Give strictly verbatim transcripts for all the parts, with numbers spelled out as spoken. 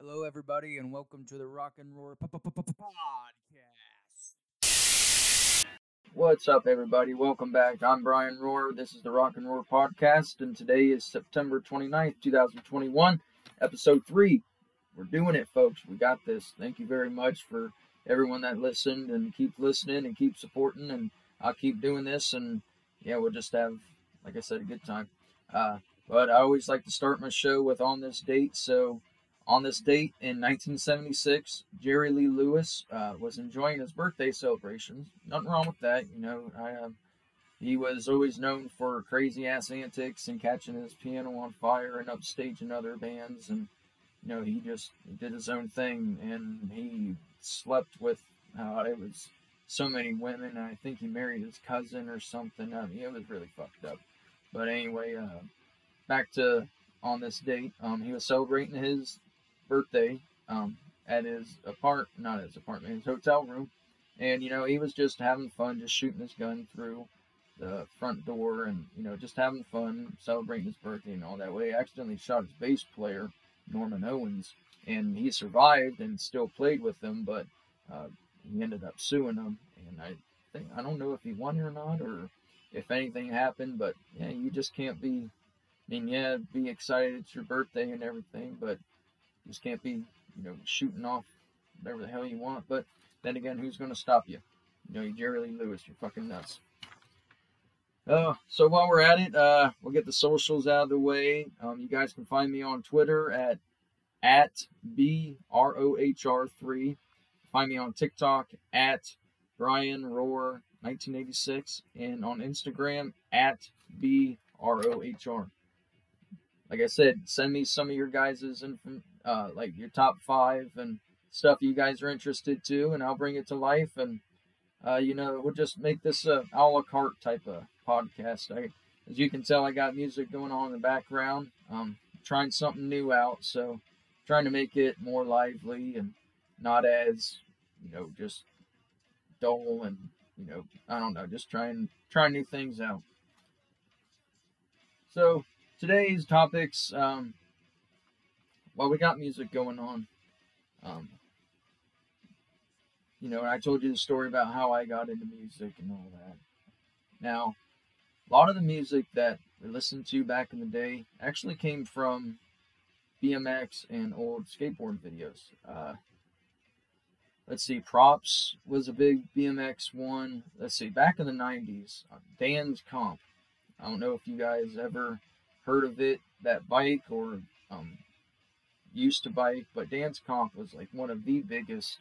Hello, everybody, and welcome to the Rock and Roar Podcast. What's up, everybody? Welcome back. I'm Brian Roar. This is the Rock and Roar Podcast, and today is September twenty-ninth, twenty twenty-one, episode three. We're doing it, folks. We got this. Thank you very much for everyone that listened and keep listening and keep supporting, and I'll keep doing this, and yeah, we'll just have, like I said, a good time. Uh, but I always like to start my show with on this date, so on this date in nineteen seventy-six, Jerry Lee Lewis uh, was enjoying his birthday celebrations. Nothing wrong with that, you know. I, uh, he was always known for crazy ass antics and catching his piano on fire and upstaging other bands, and you know he just he did his own thing, and he slept with uh, it was so many women. I think he married his cousin or something. I mean, it was really fucked up. But anyway, uh, back to on this date, um, he was celebrating his birthday um, at his apart not his apartment, his hotel room, and you know he was just having fun, just shooting his gun through the front door, and you know just having fun, celebrating his birthday and all that way. He accidentally shot his bass player, Norman Owens, and he survived and still played with them, but uh, he ended up suing him, and I think I don't know if he won or not, or if anything happened, but yeah, you just can't be. I mean, yeah, be excited it's your birthday and everything, but you just can't be, you know, shooting off whatever the hell you want. But then again, who's going to stop you? You know, you're Jerry Lee Lewis. You're fucking nuts. Uh, so while we're at it, uh, we'll get the socials out of the way. Um, you guys can find me on Twitter at at B R O H R three. Find me on TikTok at Brian Roar nineteen eighty-six, and on Instagram at B R O H R. Like I said, send me some of your guys's info, uh, like your top five and stuff you guys are interested to, and I'll bring it to life. And uh, you know, we'll just make this a a la carte type of podcast. I, as you can tell, I got music going on in the background. Um, trying something new out, so trying to make it more lively and not as, you know, just dull and, you know, I don't know, just trying trying new things out. So today's topics, um, well, we got music going on. Um, you know, I told you the story about how I got into music and all that. Now, a lot of the music that we listened to back in the day actually came from B M X and old skateboard videos. Uh, let's see, Props was a big B M X one. Let's see, back in the nineties, uh, Dan's Comp. I don't know if you guys ever heard of it, that bike, or um, used to bike, but Dan's Comp was like one of the biggest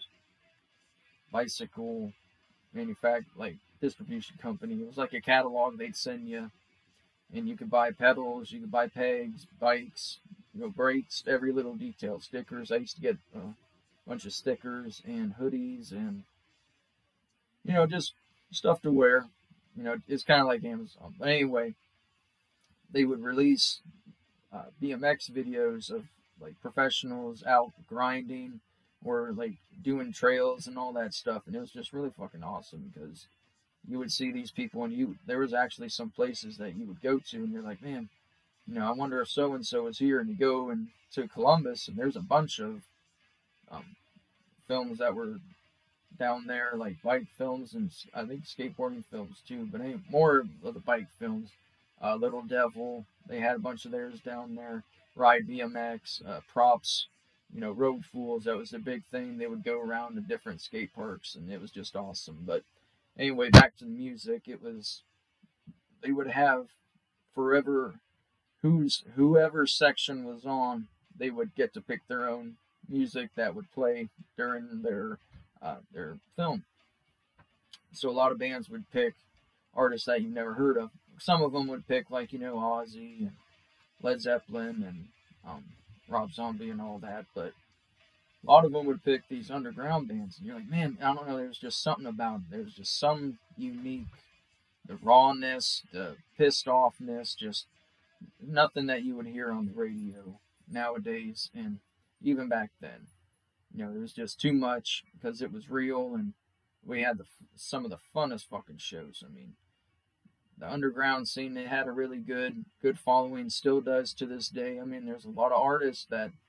bicycle manufacturer, like distribution company. It was like a catalog they'd send you, and you could buy pedals, you could buy pegs, bikes, you know, brakes, every little detail, stickers. I used to get a bunch of stickers and hoodies and, you know, just stuff to wear. You know, it's kind of like Amazon. But anyway, they would release uh, B M X videos of like professionals out grinding or like doing trails and all that stuff, and it was just really fucking awesome because you would see these people, and you there was actually some places that you would go to, and you're like, man, you know, I wonder if so and so is here, and you go and to Columbus, and there's a bunch of um, films that were down there, like bike films and I think skateboarding films too, but hey, more of the bike films. Uh, Little Devil, they had a bunch of theirs down there. Ride B M X, uh, Props, you know, Road Fools, that was a big thing. They would go around to different skate parks, and it was just awesome. But anyway, back to the music. It was, they would have forever, who's whoever section was on, they would get to pick their own music that would play during their uh, their film. So a lot of bands would pick artists that you've never heard of. Some of them would pick, like, you know, Ozzy and Led Zeppelin and um, Rob Zombie and all that, but a lot of them would pick these underground bands, and you're like, man, I don't know, there's just something about it. There's just some unique, the rawness, the pissed offness, just nothing that you would hear on the radio nowadays, and even back then. You know, it was just too much because it was real, and we had the some of the funnest fucking shows. I mean, the underground scene, it had a really good good following, still does to this day. I mean, there's a lot of artists that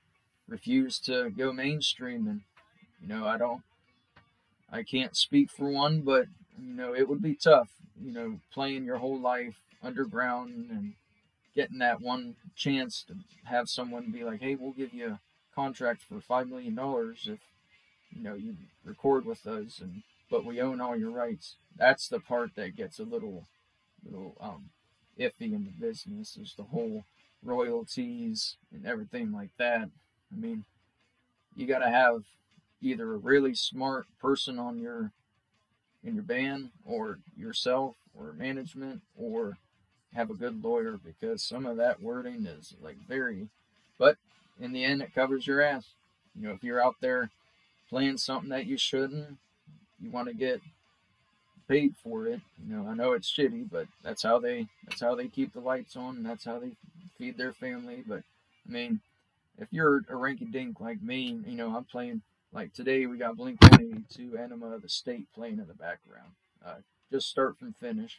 refused to go mainstream. And, you know, I don't, I can't speak for one, but, you know, it would be tough, you know, playing your whole life underground and getting that one chance to have someone be like, hey, we'll give you a contract for five million dollars if, you know, you record with us, and but we own all your rights. That's the part that gets a little, little um, iffy in the business, is the whole royalties and everything like that. I mean, you got to have either a really smart person on your in your band, or yourself, or management, or have a good lawyer, because some of that wording is like very, but in the end it covers your ass. You know, if you're out there playing something that you shouldn't, you want to get paid for it. You know, I know it's shitty, but that's how they that's how they keep the lights on, and that's how they feed their family. But I mean, if you're a rinky dink like me, you know, I'm playing, like today we got Blink one eighty-two, Enema of the State playing in the background. Uh, just start from finish.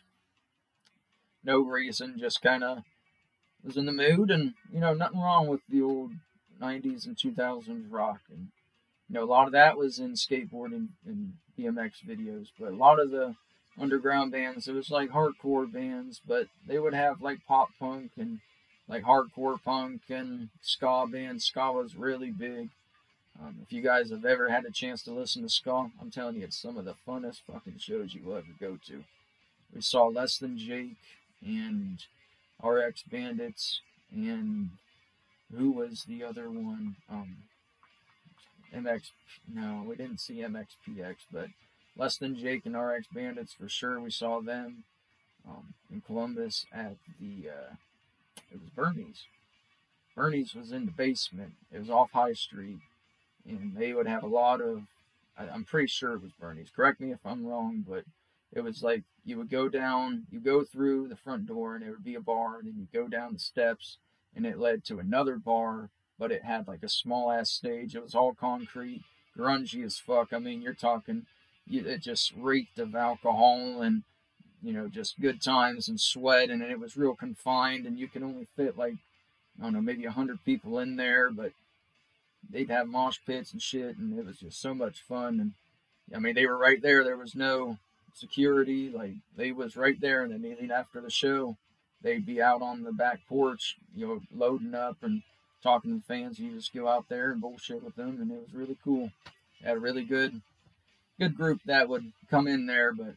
No reason, just kind of was in the mood, and, you know, nothing wrong with the old nineties and two thousands rock. And, you know, a lot of that was in skateboarding and B M X videos, but a lot of the underground bands, it was like hardcore bands, but they would have like pop punk and like hardcore punk and ska bands. Ska was really big. Um, if you guys have ever had a chance to listen to ska, I'm telling you, it's some of the funnest fucking shows you will ever go to. We saw Less Than Jake and R X Bandits, and who was the other one? Um, M X, no, we didn't see M X P X, but Less Than Jake and R X Bandits for sure. We saw them um, in Columbus at the, uh, it was Bernie's. Bernie's was in the basement. It was off High Street, and they would have a lot of, I, I'm pretty sure it was Bernie's. Correct me if I'm wrong, but it was like you would go down, you go through the front door, and it would be a bar, and then you go down the steps, and it led to another bar, but it had like a small ass stage. It was all concrete, grungy as fuck. I mean, you're talking, it just reeked of alcohol and, you know, just good times and sweat, and it was real confined, and you could only fit like, I don't know, maybe a hundred people in there, but they'd have mosh pits and shit, and it was just so much fun. And I mean, they were right there. There was no security, like they was right there, and then even after the show, they'd be out on the back porch, you know, loading up and talking to fans. You just go out there and bullshit with them, and it was really cool. Had a really good, good group that would come in there. But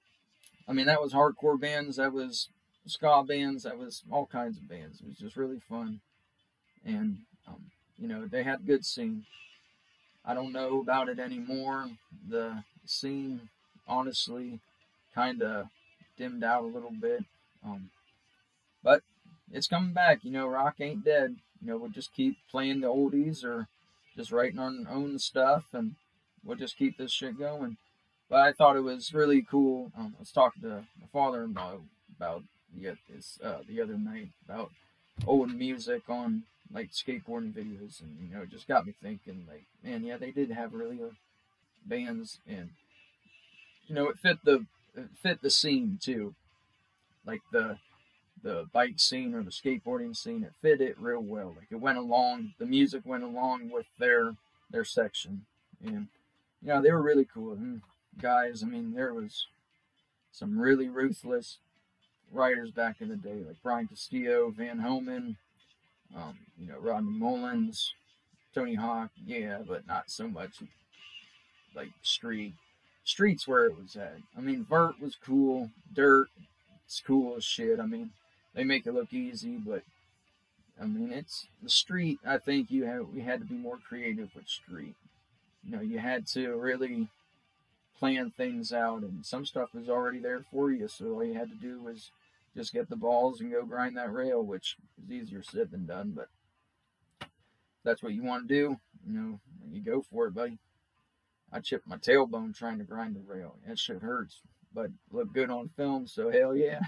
I mean, that was hardcore bands, that was ska bands, that was all kinds of bands. It was just really fun, and um, you know, they had a good scene. I don't know about it anymore. The scene, honestly, kind of dimmed out a little bit. Um, but it's coming back. You know, rock ain't dead. You know, we'll just keep playing the oldies, or just writing our own stuff, and we'll just keep this shit going. But I thought it was really cool. Um, I was talking to my father-in-law about the, this, uh, the other night about old music on like skateboarding videos, and, you know, it just got me thinking, like, man, yeah, they did have really good bands, and, you know, it fit the it fit the scene too, like the the bike scene or the skateboarding scene. It fit it real well. Like, it went along, the music went along with their their section, and, you know, they were really cool. And guys, I mean, there was some really ruthless writers back in the day, like Brian Castillo, Van Homan, um, you know, Rodney Mullins, Tony Hawk, yeah, but not so much like Street. Street's where it was at. I mean, Vert was cool. Dirt, it's cool as shit. I mean, they make it look easy, but I mean, it's the Street. I think you have we had to be more creative with Street. You know, you had to really plan things out, and some stuff was already there for you. So all you had to do was just get the balls and go grind that rail, which is easier said than done. But if that's what you want to do, you know, you go for it, buddy. I chipped my tailbone trying to grind the rail. That shit hurts, but looked good on film, so hell yeah.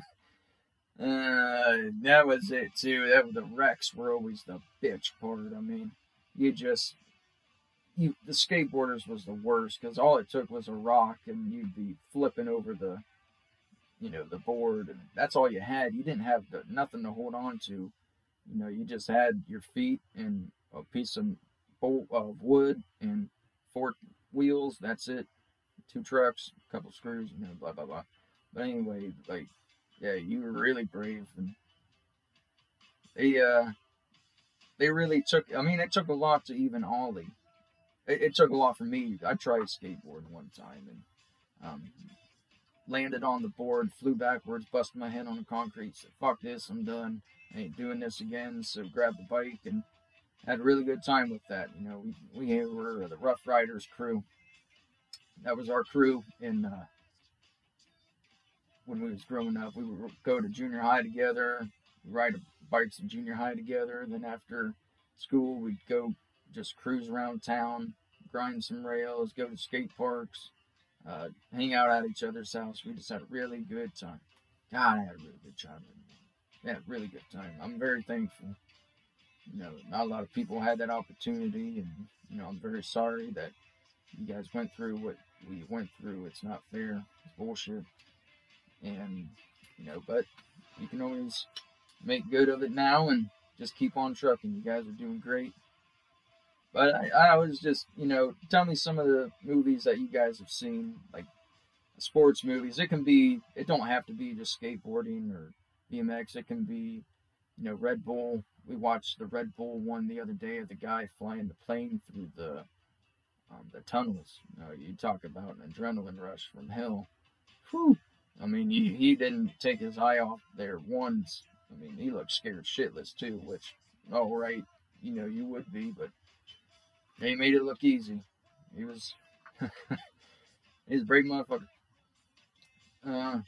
uh, that was it too. That the wrecks were always the bitch part. I mean, you just you the skateboarders was the worst, because all it took was a rock, and you'd be flipping over the, you know, the board, and that's all you had. You didn't have the, nothing to hold on to. You know, you just had your feet and a piece of bolt of wood and four wheels. That's it. Two trucks, a couple screws, you know, blah blah blah. But anyway, like, yeah, you were really brave, and they uh they really took. I mean, it took a lot to even ollie. It, it took a lot for me. I tried skateboarding one time and um, landed on the board, flew backwards, busted my head on the concrete. Said, "Fuck this, I'm done. I ain't doing this again." So grabbed the bike and had a really good time with that. You know, we we were the Rough Riders crew. That was our crew in uh, when we was growing up. We would go to junior high together, ride bikes in junior high together. Then after school, we'd go just cruise around town, grind some rails, go to skate parks, uh, hang out at each other's house. We just had a really good time. God, I had a really good time. Yeah, really good time. I'm very thankful. You know, not a lot of people had that opportunity, and you know, I'm very sorry that you guys went through what we went through. It's not fair. It's bullshit. And you know, but you can always make good of it now and just keep on trucking. You guys are doing great. But I, I was just, you know, tell me some of the movies that you guys have seen, like sports movies. It can be, it don't have to be just skateboarding or B M X. It can be, you know, Red Bull. We watched the Red Bull one the other day of the guy flying the plane through the um, the tunnels. You know, you talk about an adrenaline rush from hell. Whew. I mean, he, he didn't take his eye off there once. I mean, he looked scared shitless too, which, all right, you know, you would be, but he made it look easy. He was, he's a brave motherfucker. Uh,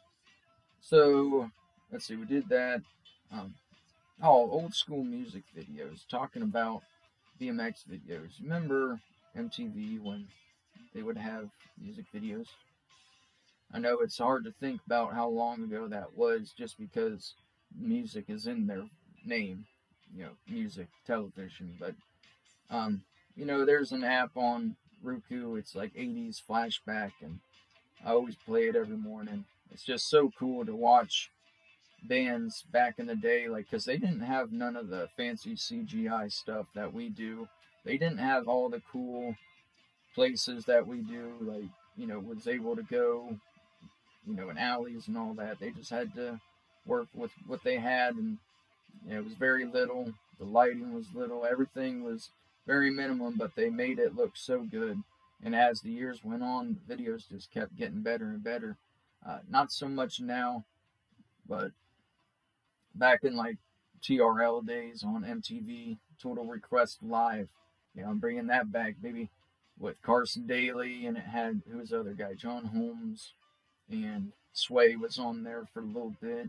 so, let's see, we did that. Um, oh, old school music videos, talking about B M X videos. Remember M T V when they would have music videos? I know it's hard to think about how long ago that was just because music is in their name, you know, music, television, but, um, you know, there's an app on Roku, it's like eighties flashback, and I always play it every morning. It's just so cool to watch bands back in the day, like, because they didn't have none of the fancy C G I stuff that we do. They didn't have all the cool places that we do, like, you know, was able to go, you know, in alleys and all that. They just had to work with what they had, and you know, it was very little. The lighting was little. Everything was very minimum, but they made it look so good. And as the years went on, the videos just kept getting better and better. Uh, not so much now, but back in like T R L days on M T V, Total Request Live, you know, I'm bringing that back, maybe with Carson Daly, and it had, who was the other guy, John Holmes, and Sway was on there for a little bit,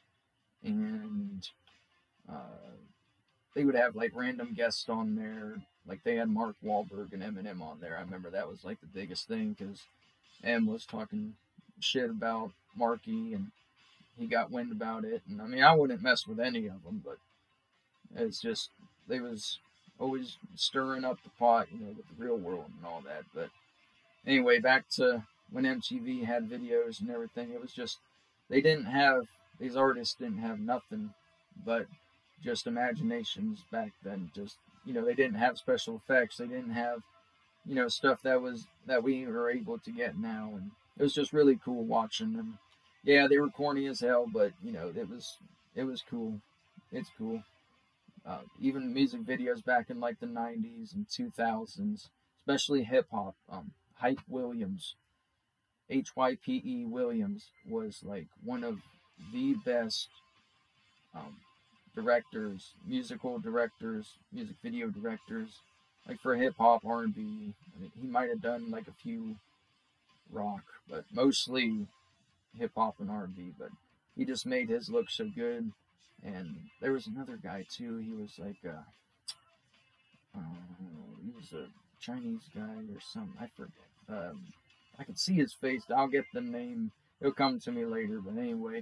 and uh, they would have like random guests on there, like they had Mark Wahlberg and Eminem on there. I remember that was like the biggest thing because M was talking shit about Marky, and he got wind about it. And I mean, I wouldn't mess with any of them, but it's just they was always stirring up the pot, you know, with the real world and all that. But anyway, back to when M T V had videos and everything. It was just they didn't have these artists didn't have nothing but just imaginations back then. Just, you know, they didn't have special effects. They didn't have, you know, stuff that was that we were able to get now, and it was just really cool watching them. Yeah, they were corny as hell, but you know, it was it was cool. It's cool. Uh, even music videos back in like the nineties and two thousands, especially hip hop. Um, Hype Williams, H Y P E Williams, was like one of the best um, directors, musical directors, music video directors, like for hip hop, R and B. I mean, he might have done like a few rock, but mostly hip hop and R and B. But he just made his look so good. And there was another guy too. He was like, uh, uh, he was a Chinese guy or something. I forget. Um, I can see his face. I'll get the name. It'll come to me later. But anyway,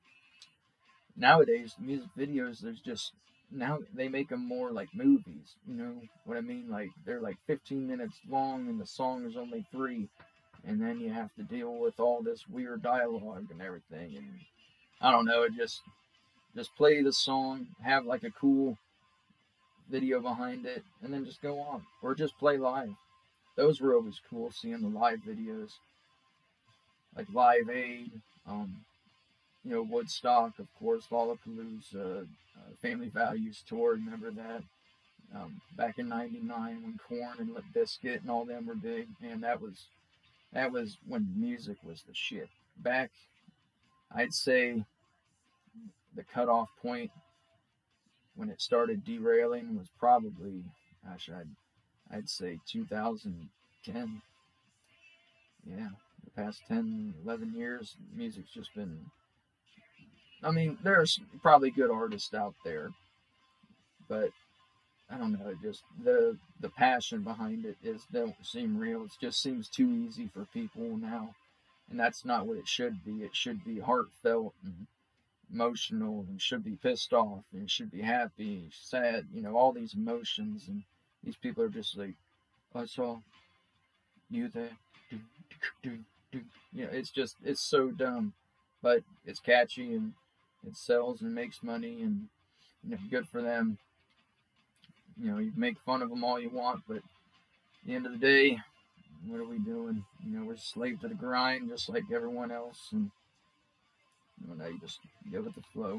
nowadays music videos, there's just now they make them more like movies. You know what I mean? Like they're like fifteen minutes long, and the song is only three, and then you have to deal with all this weird dialogue and everything. And I don't know. It just just play the song, have like a cool video behind it, and then just go on. Or just play live. Those were always cool, seeing the live videos. Like Live Aid, um, you know, Woodstock, of course, Lollapalooza, uh, Family Values Tour, remember that? Um, back in ninety-nine when Korn and Limp Bizkit and all them were big, man, that was that was when music was the shit. Back, I'd say the cutoff point when it started derailing was probably, gosh, I'd, I'd say two thousand ten. Yeah, the past ten, eleven years, music's just been, I mean, there's probably good artists out there, but I don't know, just the the passion behind it is don't seem real. It just seems too easy for people now, and that's not what it should be. It should be heartfelt and emotional, and should be pissed off, and should be happy, sad. You know, all these emotions, and these people are just like, I saw you there. Do, do, do, do. You know, it's just it's so dumb, but it's catchy and it sells and makes money, and you know, good for them. You know, you make fun of them all you want, but at the end of the day, what are we doing? You know, we're slave to the grind just like everyone else, and you know, you just go with the flow.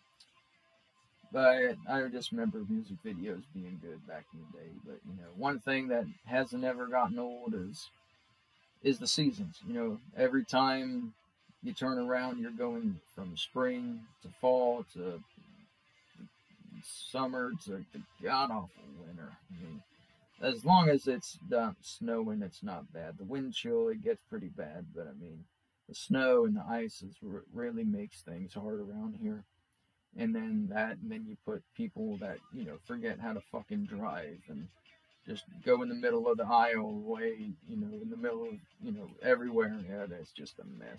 But I just remember music videos being good back in the day. But you know, one thing that hasn't ever gotten old is is the seasons. You know, every time you turn around, you're going from spring to fall to summer to the god awful winter. I mean, as long as it's not snowing, it's not bad. The wind chill, it gets pretty bad, but I mean, the snow and the ice is what really makes things hard around here. And then that, and then you put people that, you know, forget how to fucking drive and just go in the middle of the aisle way, you know, in the middle of, you know, everywhere. Yeah, that's just a mess.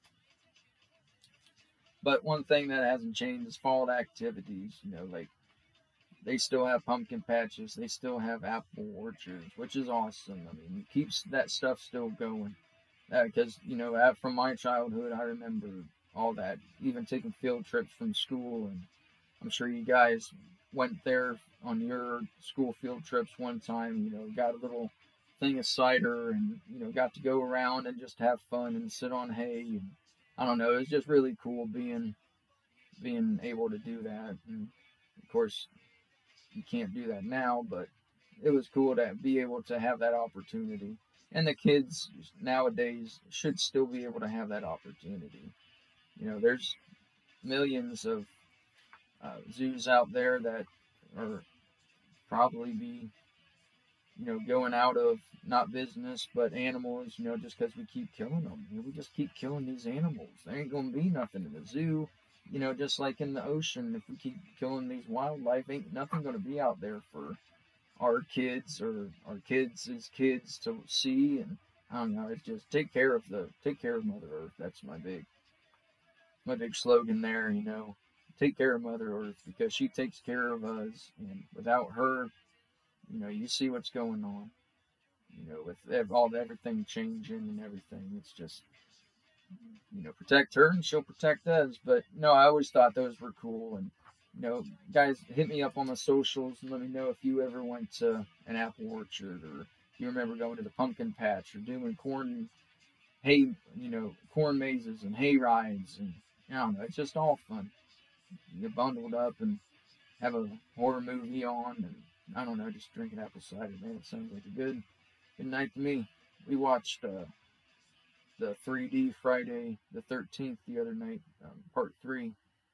But one thing that hasn't changed is fall activities. You know, like they still have pumpkin patches, they still have apple orchards, which is awesome. I mean, it keeps that stuff still going. Because, uh, you know, from my childhood, I remember all that. Even taking field trips from school, and I'm sure you guys went there on your school field trips one time. You know, got a little thing of cider, and you know, got to go around and just have fun and sit on hay. And I don't know, it was just really cool being being able to do that. And of course, you can't do that now, but it was cool to be able to have that opportunity. And the kids nowadays should still be able to have that opportunity. You know, there's millions of uh, zoos out there that are probably be, you know, going out of not business, but animals, you know, just because we keep killing them. You know, we just keep killing these animals. There ain't going to be nothing in the zoo. You know, just like in the ocean, if we keep killing these wildlife, ain't nothing going to be out there for our kids or our kids' kids to see. And I don't know, it's just take care of the take care of Mother Earth. That's my big my big slogan there. You know, take care of Mother Earth, because she takes care of us, and without her, you know, you see what's going on. You know, with all everything changing and everything, it's just, you know, protect her and she'll protect us. But no, I always thought those were cool. And you know, guys, hit me up on the socials and let me know if you ever went to an apple orchard, or if you remember going to the pumpkin patch, or doing corn, hay, you know, corn mazes and hay rides. And I don't know, it's just all fun. You get bundled up and have a horror movie on, and I don't know, just drinking apple cider, man. It sounds like a good, good night to me. We watched uh, the three D Friday the thirteenth the other night, um, part three.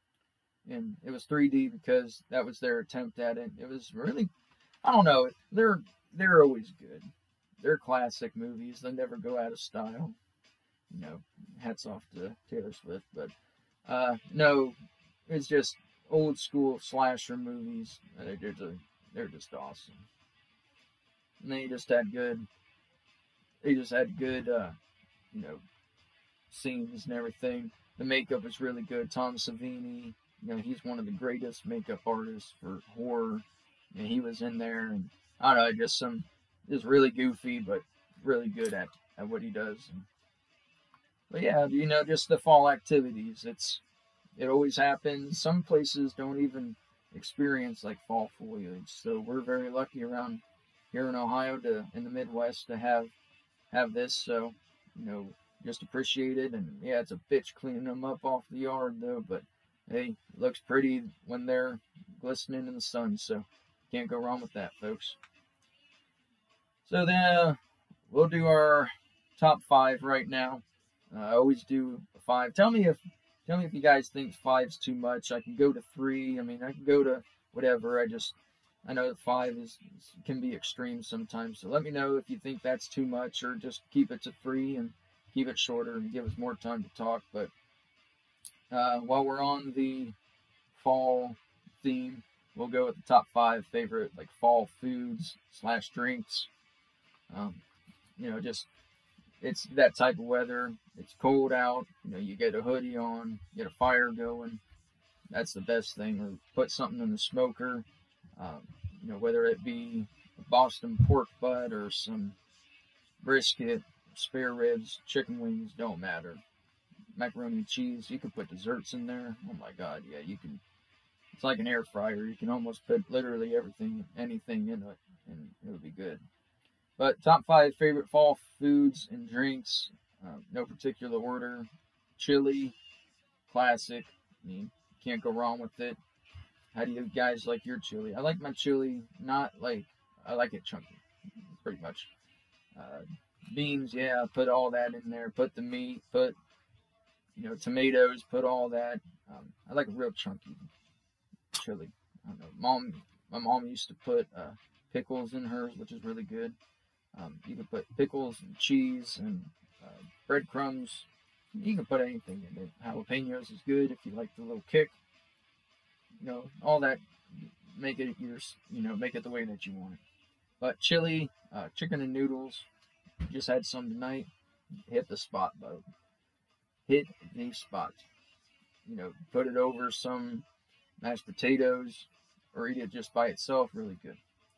And it was three D because that was their attempt at it. It was really, I don't know, they're they're always good. They're classic movies. They never go out of style. You know, hats off to Taylor Swift. But uh, no, it's just old school slasher movies. They're just, they're just awesome. And they just had good, they just had good, uh, you know, scenes and everything. The makeup was really good. Tom Savini, you know, he's one of the greatest makeup artists for horror. And he was in there, and I don't know, just some, just really goofy, but really good at, at what he does. And, but yeah, you know, just the fall activities. It's, it always happens. Some places don't even, experience like fall foliage. So we're very lucky around here in Ohio to in the Midwest to have have this. So, you know, just appreciate it. And yeah, it's a bitch cleaning them up off the yard though, but hey, it looks pretty when they're glistening in the sun. So can't go wrong with that, folks. So then uh, we'll do our top five right now. Uh, I always do five. Tell me if tell me if you guys think five's too much. I can go to three. I mean, I can go to whatever. I just I know that five is can be extreme sometimes. So let me know if you think that's too much, or just keep it to three and keep it shorter and give us more time to talk. But uh, while we're on the fall theme, we'll go with the top five favorite like fall foods slash drinks. Um, you know, just it's that type of weather. It's cold out. You know, you get a hoodie on, get a fire going. That's the best thing. Or put something in the smoker. Um, you know, whether it be a Boston pork butt or some brisket, spare ribs, chicken wings, don't matter. Macaroni and cheese. You can put desserts in there. Oh my God, yeah, you can. It's like an air fryer. You can almost put literally everything, anything in it, and it'll be good. But top five favorite fall foods and drinks, uh, no particular order. Chili, classic. I mean, can't go wrong with it. How do you guys like your chili? I like my chili not like, I like it chunky, pretty much. Uh, beans, yeah, put all that in there. Put the meat, put, you know, tomatoes, put all that. Um, I like a real chunky chili. I don't know. Mom, my mom used to put uh, pickles in hers, which is really good. Um, you can put pickles and cheese and uh, breadcrumbs. You can put anything in it. Jalapenos is good if you like the little kick. You know, all that. Make it yours. You know, make it the way that you want it. But chili, uh, chicken and noodles. Just had some tonight. Hit the spot, bud. Hit the spot. You know, put it over some mashed potatoes, or eat it just by itself. Really good.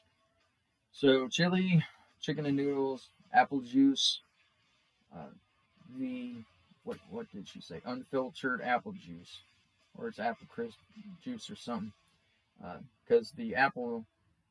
So chili, chicken and noodles, apple juice, uh, the, what what did she say? Unfiltered apple juice, or it's apple crisp juice or something. Because uh, the apple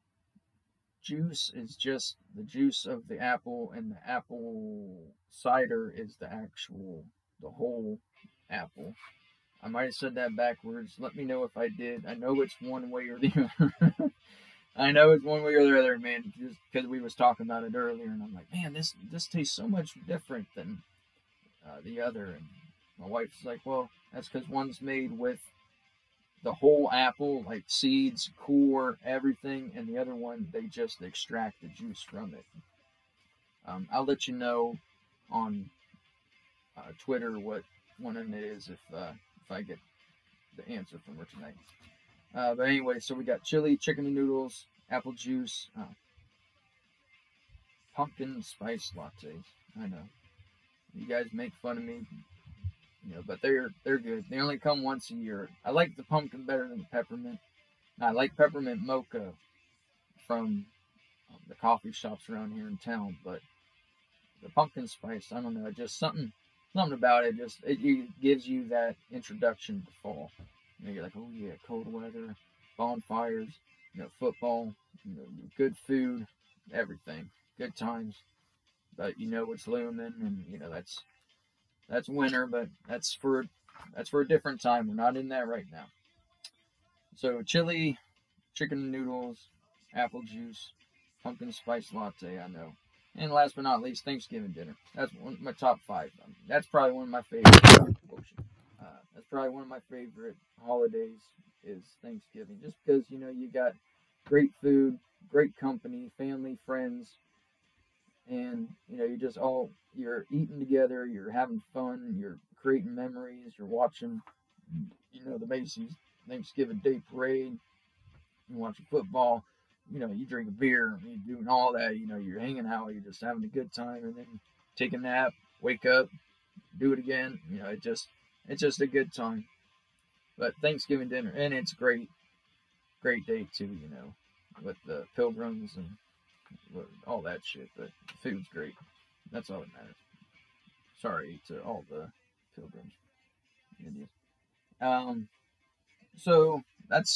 juice is just the juice of the apple, and the apple cider is the actual, the whole apple. I might have said that backwards. Let me know if I did. I know it's one way or the other. I know it's one way or the other, man, just because we was talking about it earlier, and I'm like, man, this this tastes so much different than uh, the other. And my wife's like, well, that's because one's made with the whole apple, like seeds, core, everything, and the other one, they just extract the juice from it. Um, I'll let you know on uh, Twitter what one of them is if, uh, if I get the answer from her tonight. Uh, but anyway, so we got chili, chicken and noodles, apple juice, uh, pumpkin spice lattes. I know you guys make fun of me, you know, but they're they're good. They only come once a year. I like the pumpkin better than the peppermint. I like peppermint mocha from um, the coffee shops around here in town, but the pumpkin spice, I don't know, just something something about it. Just it, it gives you that introduction to fall. You know, you're like, oh yeah, cold weather, bonfires, you know, football, you know, good food, everything, good times. But you know what's looming, and you know that's that's winter, but that's for that's for a different time. We're not in that right now. So chili, chicken and noodles, apple juice, pumpkin spice latte. I know. And last but not least, Thanksgiving dinner. That's one of my top five. Um, that's probably one of my favorite. Uh, that's probably one of my favorite holidays is Thanksgiving, just because you know you got great food, great company, family, friends, and you know you just all you're eating together, you're having fun, you're creating memories, you're watching, you know, the Macy's Thanksgiving Day Parade, you're watching football, you know, you drink a beer, you're doing all that, you know, you're hanging out, you're just having a good time, and then take a nap, wake up, do it again, you know, it just it's just a good time. But Thanksgiving dinner, and it's great, great day too, you know, with the pilgrims and all that shit. But the food's great. That's all that matters. Sorry to all the pilgrims, Indians. Um, so that's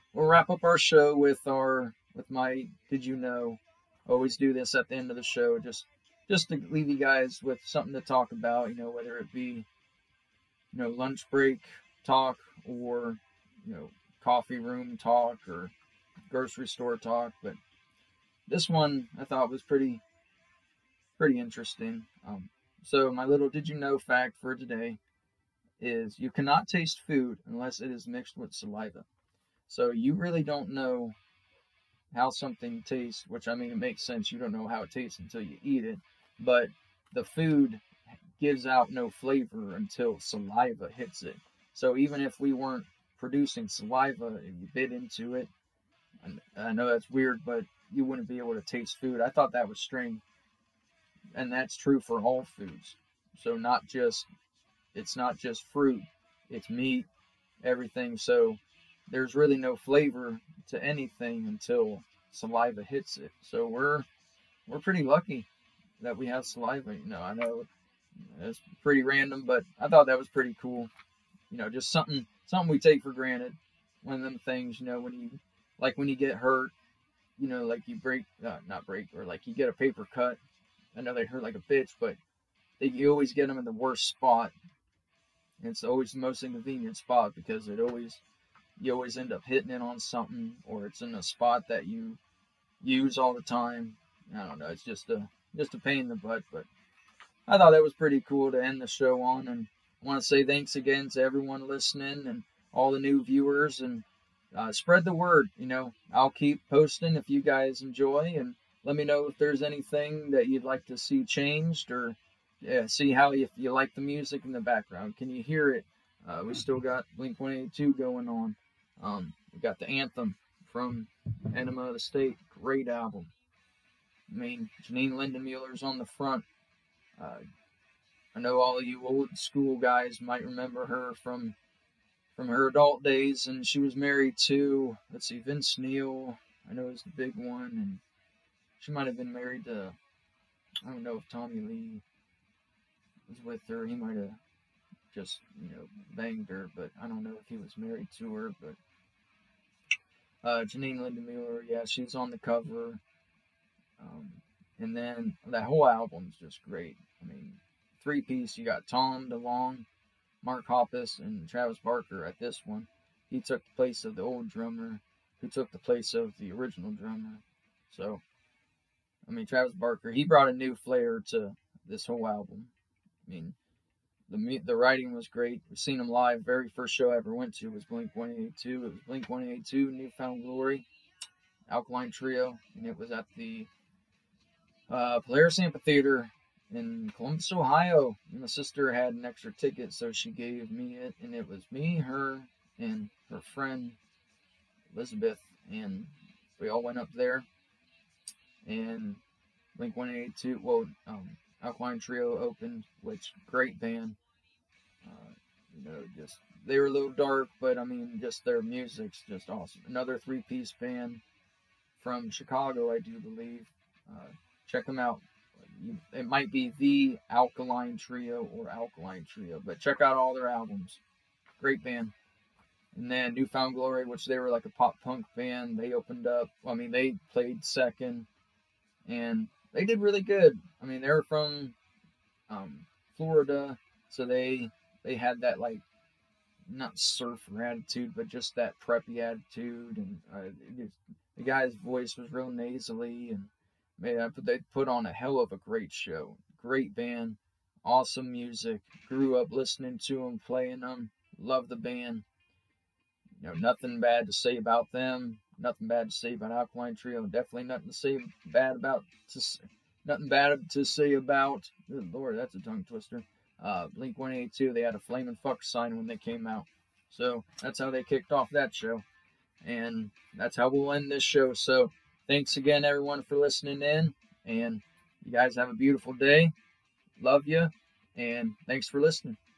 we'll wrap up our show with our with my Did You Know? Always do this at the end of the show, just just to leave you guys with something to talk about. You know, whether it be you know lunch break talk or you know coffee room talk or grocery store talk. But this one I thought was pretty pretty interesting. Um, so my little Did You Know fact for today is you cannot taste food unless it is mixed with saliva. So you really don't know how something tastes, which I mean, it makes sense. You don't know how it tastes until you eat it, but the food gives out no flavor until saliva hits it. So even if we weren't producing saliva and you bit into it, and I know that's weird, but you wouldn't be able to taste food. I thought that was strange. And that's true for all foods. So not just, it's not just fruit, it's meat, everything. So there's really no flavor to anything until saliva hits it. So we're we're pretty lucky that we have saliva. You know, I know it's pretty random, but I thought that was pretty cool. You know, just something something we take for granted. One of them things, you know, when you like when you get hurt, you know, like you break, uh, not break, or like you get a paper cut. I know they hurt like a bitch, but they, you always get them in the worst spot. And it's always the most inconvenient spot because it always you always end up hitting it on something, or it's in a spot that you use all the time. I don't know. It's just a just a pain in the butt, but I thought that was pretty cool to end the show on. And I want to say thanks again to everyone listening and all the new viewers, and uh, spread the word. You know, I'll keep posting if you guys enjoy, and let me know if there's anything that you'd like to see changed, or yeah, see how if you like the music in the background. Can you hear it? Uh, we still got Blink one eighty-two going on. Um, we got the Anthem from Enema of the State. Great album. I mean, Janine Lindemuller's on the front. Uh, I know all of you old school guys might remember her from from her adult days, and she was married to, let's see, Vince Neil. I know is the big one, and she might have been married to, I don't know if Tommy Lee was with her. He might have just, you know, banged her, but I don't know if he was married to her. But uh, Janine Lindemiller, yeah, she's on the cover. Um, and then that whole album's just great. I mean, three piece, you got Tom DeLonge, Mark Hoppus, and Travis Barker at this one. He took the place of the old drummer, who took the place of the original drummer. So, I mean, Travis Barker, he brought a new flair to this whole album. I mean, the the writing was great. We've seen him live. Very first show I ever went to was Blink one eighty-two. It was Blink one eighty-two, New Found Glory, Alkaline Trio, and it was at the uh, Polaris Amphitheater in Columbus, Ohio. And my sister had an extra ticket, so she gave me it, and it was me, her, and her friend Elizabeth, and we all went up there. And Blink one eighty-two, well, um, Alkaline Trio opened, which great band. Uh, you know, just they were a little dark, but I mean, just their music's just awesome. Another three-piece band from Chicago, I do believe. Uh, check them out. It might be the Alkaline Trio or Alkaline Trio, but check out all their albums. Great band. And then New Found Glory, which they were like a pop punk band. They opened up. I mean, they played second, and they did really good. I mean, they were from um, Florida, so they they had that, like, not surfer attitude, but just that preppy attitude. And uh, just, the guy's voice was real nasally, and man, they put on a hell of a great show. Great band, awesome music. Grew up listening to them, playing them. Love the band. You know, nothing bad to say about them. Nothing bad to say about Alkaline Trio. Definitely nothing to say bad about. To, nothing bad to say about. Good Lord, that's a tongue twister. Uh, Blink one eighty-two. They had a flaming fuck sign when they came out. So that's how they kicked off that show, and that's how we'll end this show. So thanks again, everyone, for listening in, and you guys have a beautiful day. Love you, and thanks for listening.